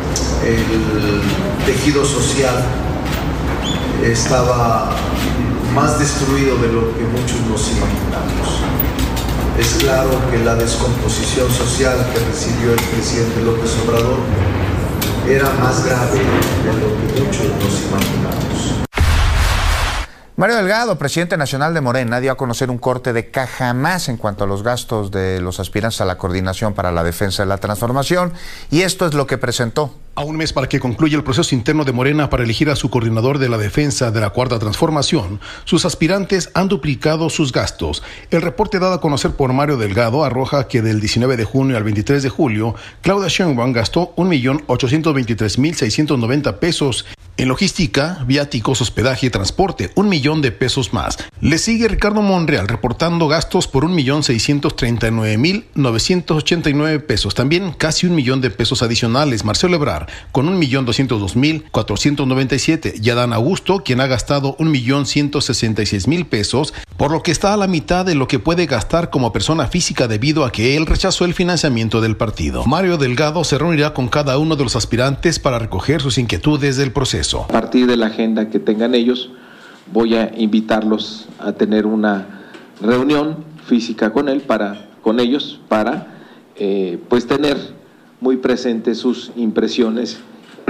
el tejido social estaba más destruido de lo que muchos nos imaginamos. Es claro que la descomposición social que recibió el presidente López Obrador era más grave de lo que muchos nos imaginamos. Mario Delgado, presidente nacional de Morena, dio a conocer un corte de caja más en cuanto a los gastos de los aspirantes a la Coordinación para la Defensa de la Transformación, y esto es lo que presentó. A un mes para que concluya el proceso interno de Morena para elegir a su coordinador de la defensa de la Cuarta Transformación, sus aspirantes han duplicado sus gastos. El reporte dado a conocer por Mario Delgado arroja que del diecinueve de junio al veintitrés de julio, Claudia Sheinbaum gastó un millón ochocientos veintitrés mil seiscientos noventa pesos. En logística, viáticos, hospedaje y transporte, un millón de pesos más. Le sigue Ricardo Monreal reportando gastos por un millón seiscientos treinta y nueve mil novecientos ochenta y nueve pesos. También casi un millón de pesos adicionales. Marcelo Ebrard con un millón doscientos dos mil cuatrocientos noventa y siete. Y Adán Augusto, quien ha gastado un millón ciento sesenta y seis mil pesos, por lo que está a la mitad de lo que puede gastar como persona física debido a que él rechazó el financiamiento del partido. Mario Delgado se reunirá con cada uno de los aspirantes para recoger sus inquietudes del proceso. A partir de la agenda que tengan ellos, voy a invitarlos a tener una reunión física con él para, con ellos para eh, pues tener muy presentes sus impresiones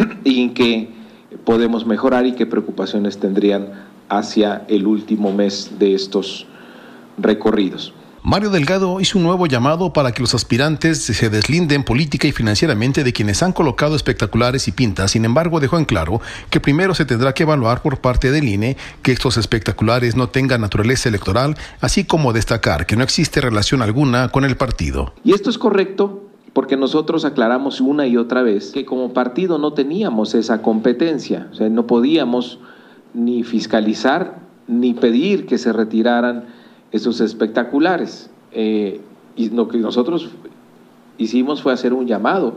y en qué podemos mejorar y qué preocupaciones tendrían hacia el último mes de estos recorridos. Mario Delgado hizo un nuevo llamado para que los aspirantes se deslinden política y financieramente de quienes han colocado espectaculares y pintas. Sin embargo, dejó en claro que primero se tendrá que evaluar por parte del I N E que estos espectaculares no tengan naturaleza electoral, así como destacar que no existe relación alguna con el partido. Y esto es correcto porque nosotros aclaramos una y otra vez que como partido no teníamos esa competencia, o sea, no podíamos ni fiscalizar ni pedir que se retiraran esos espectaculares. Eh, y lo que nosotros hicimos fue hacer un llamado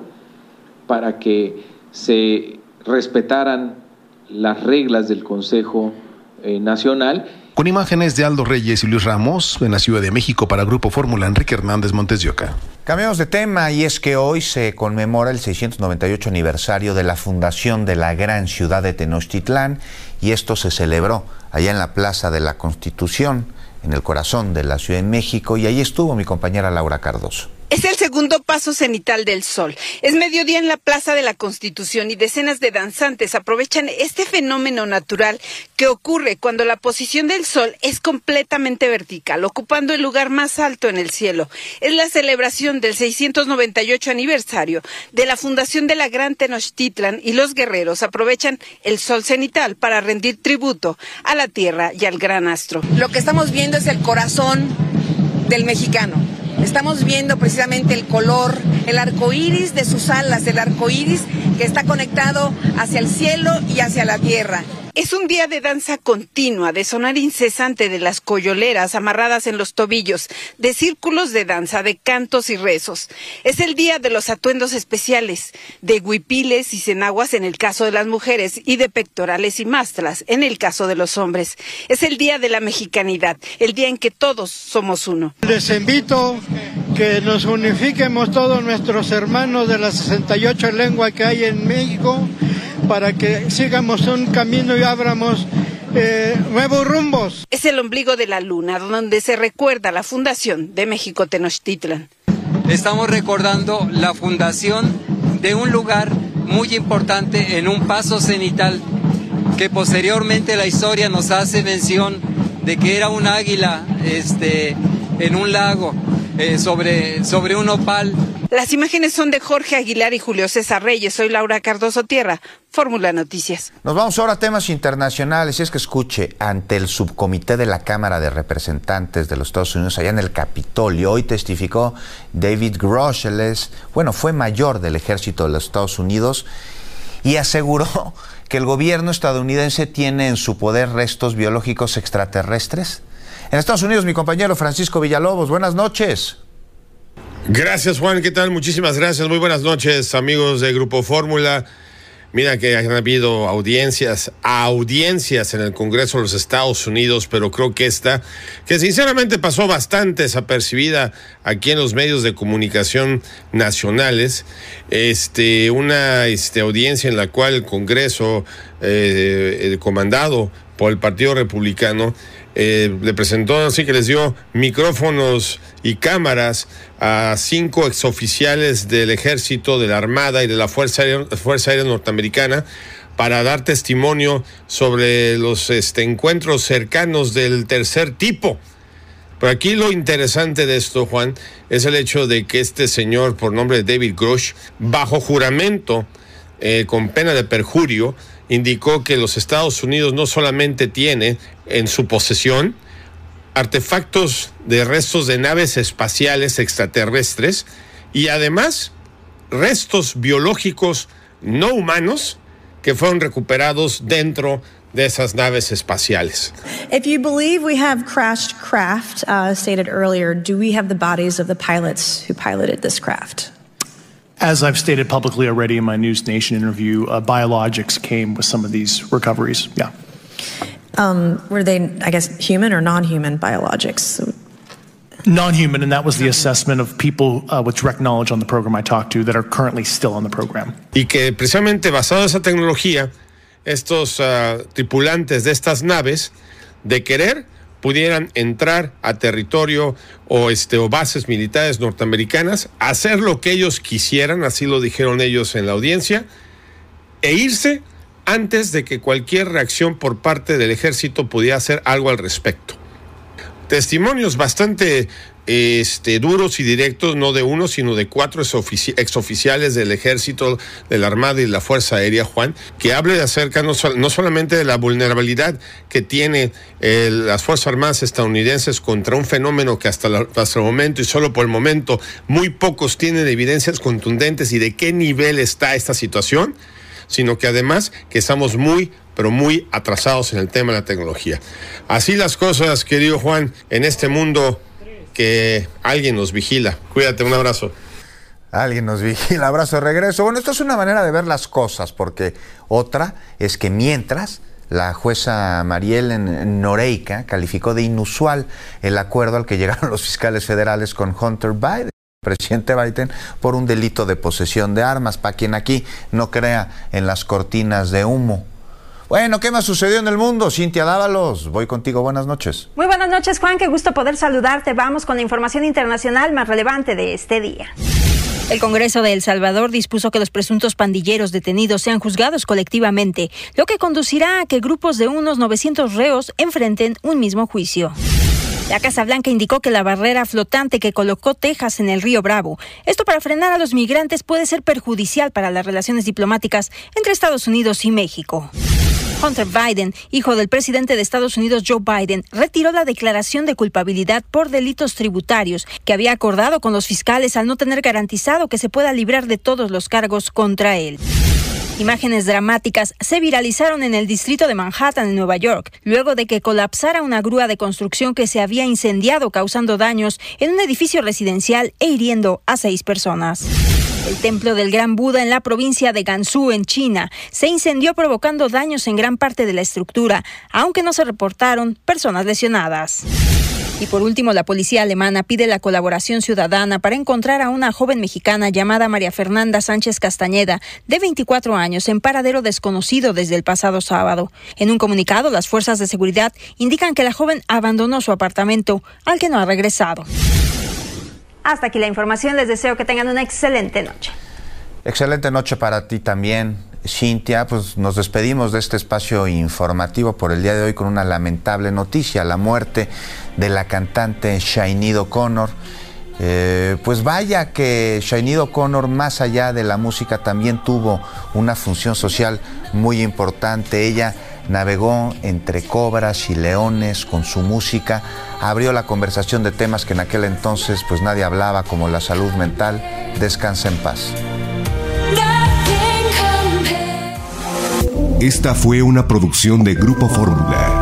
para que se respetaran las reglas del Consejo eh, Nacional. Con imágenes de Aldo Reyes y Luis Ramos, en la Ciudad de México para Grupo Fórmula, Enrique Hernández Montes de Oca. Cambiamos de tema, y es que hoy se conmemora el seiscientos noventa y ocho aniversario de la fundación de la gran ciudad de Tenochtitlán, y esto se celebró allá en la Plaza de la Constitución, en el corazón de la Ciudad de México, y ahí estuvo mi compañera Laura Cardoso. Es el segundo paso cenital del sol. Es mediodía en la Plaza de la Constitución y decenas de danzantes aprovechan este fenómeno natural que ocurre cuando la posición del sol es completamente vertical, ocupando el lugar más alto en el cielo. Es la celebración del seiscientos noventa y ocho aniversario de la fundación de la Gran Tenochtitlan, y los guerreros aprovechan el sol cenital para rendir tributo a la tierra y al gran astro. Lo que estamos viendo es el corazón del mexicano. Estamos viendo precisamente el color, el arco iris de sus alas, el arco iris que está conectado hacia el cielo y hacia la tierra. Es un día de danza continua, de sonar incesante de las coyoleras amarradas en los tobillos, de círculos de danza, de cantos y rezos. Es el día de los atuendos especiales, de huipiles y cenaguas en el caso de las mujeres y de pectorales y mastras en el caso de los hombres. Es el día de la mexicanidad, el día en que todos somos uno. Les invito que nos unifiquemos todos nuestros hermanos de las sesenta y ocho lenguas que hay en México para que sigamos un camino y abramos eh, nuevos rumbos. Es el ombligo de la luna, donde se recuerda la fundación de México Tenochtitlan. Estamos recordando la fundación de un lugar muy importante en un paso cenital que posteriormente la historia nos hace mención de que era un águila este, en un lago eh, sobre, sobre un opal. Las imágenes son de Jorge Aguilar y Julio César Reyes. Soy Laura Cardoso Tierra, Fórmula Noticias. Nos vamos ahora a temas internacionales. Y es que escuche, ante el subcomité de la Cámara de Representantes de los Estados Unidos, allá en el Capitolio, hoy testificó David Grush. Él es, bueno, fue mayor del ejército de los Estados Unidos y aseguró que el gobierno estadounidense tiene en su poder restos biológicos extraterrestres. En Estados Unidos, mi compañero Francisco Villalobos, buenas noches. Gracias, Juan, ¿qué tal? Muchísimas gracias, muy buenas noches, amigos de Grupo Fórmula. Mira que han habido audiencias, audiencias en el Congreso de los Estados Unidos, pero creo que esta, que sinceramente pasó bastante desapercibida aquí en los medios de comunicación nacionales, este, una este, audiencia en la cual el Congreso, eh, el comandado por el Partido Republicano, Eh, le presentó, así que les dio micrófonos y cámaras a cinco exoficiales del Ejército, de la Armada y de la Fuerza Aérea, Fuerza Aérea Norteamericana para dar testimonio sobre los este, encuentros cercanos del tercer tipo. Pero aquí lo interesante de esto, Juan, es el hecho de que este señor, por nombre de David Grush, bajo juramento, eh, con pena de perjurio, indicó que los Estados Unidos no solamente tiene en su posesión artefactos de restos de naves espaciales extraterrestres y además restos biológicos no humanos que fueron recuperados dentro de esas naves espaciales. If you believe we have crashed craft, uh, stated earlier, do we have the bodies of the pilots who piloted this craft? As I've stated publicly already in my News Nation interview, uh, biologics came with some of these recoveries. Yeah. Um, were they, I guess, human or non-human biologics? Non-human, and that was the assessment of people uh, with direct knowledge on the program I talked to that are currently still on the program. Y que precisamente basado en esa tecnología, estos uh, tripulantes de estas naves, de querer, pudieran entrar a territorio o, este, o bases militares norteamericanas, hacer lo que ellos quisieran, así lo dijeron ellos en la audiencia, e irse antes de que cualquier reacción por parte del ejército pudiera hacer algo al respecto. Testimonios bastante este, duros y directos, no de uno, sino de cuatro exoficiales del ejército, de la Armada y de la Fuerza Aérea, Juan, que hable acerca no, no solamente de la vulnerabilidad que tiene eh, las Fuerzas Armadas estadounidenses contra un fenómeno que hasta, la, hasta el momento y solo por el momento muy pocos tienen evidencias contundentes y de qué nivel está esta situación, sino que además que estamos muy, pero muy atrasados en el tema de la tecnología. Así las cosas, querido Juan, en este mundo que alguien nos vigila. Cuídate, un abrazo. Alguien nos vigila, abrazo de regreso. Bueno, esto es una manera de ver las cosas, porque otra es que mientras la jueza Mariellen Noreika calificó de inusual el acuerdo al que llegaron los fiscales federales con Hunter Biden, presidente Biden, por un delito de posesión de armas, para quien aquí no crea en las cortinas de humo. Bueno, ¿qué más sucedió en el mundo? Cintia Dávalos, voy contigo, buenas noches. Muy buenas noches, Juan, qué gusto poder saludarte. Vamos con la información internacional más relevante de este día. El Congreso de El Salvador dispuso que los presuntos pandilleros detenidos sean juzgados colectivamente, lo que conducirá a que grupos de unos novecientos reos enfrenten un mismo juicio. La Casa Blanca indicó que la barrera flotante que colocó Texas en el río Bravo, esto para frenar a los migrantes, puede ser perjudicial para las relaciones diplomáticas entre Estados Unidos y México. Hunter Biden, hijo del presidente de Estados Unidos Joe Biden, retiró la declaración de culpabilidad por delitos tributarios que había acordado con los fiscales al no tener garantizado que se pueda librar de todos los cargos contra él. Imágenes dramáticas se viralizaron en el distrito de Manhattan, en Nueva York, luego de que colapsara una grúa de construcción que se había incendiado, causando daños en un edificio residencial e hiriendo a seis personas. El templo del Gran Buda en la provincia de Gansu, en China, se incendió provocando daños en gran parte de la estructura, aunque no se reportaron personas lesionadas. Y por último, la policía alemana pide la colaboración ciudadana para encontrar a una joven mexicana llamada María Fernanda Sánchez Castañeda, de veinticuatro años, en paradero desconocido desde el pasado sábado. En un comunicado, las fuerzas de seguridad indican que la joven abandonó su apartamento, al que no ha regresado. Hasta aquí la información. Les deseo que tengan una excelente noche. Excelente noche para ti también, Cintia. Pues nos despedimos de este espacio informativo por el día de hoy con una lamentable noticia: la muerte de la cantante Sinéad O'Connor. Eh, pues vaya que Sinéad O'Connor, más allá de la música, también tuvo una función social muy importante. Ella navegó entre cobras y leones con su música, abrió la conversación de temas que en aquel entonces pues nadie hablaba, como la salud mental. Descansa en paz. Esta fue una producción de Grupo Fórmula.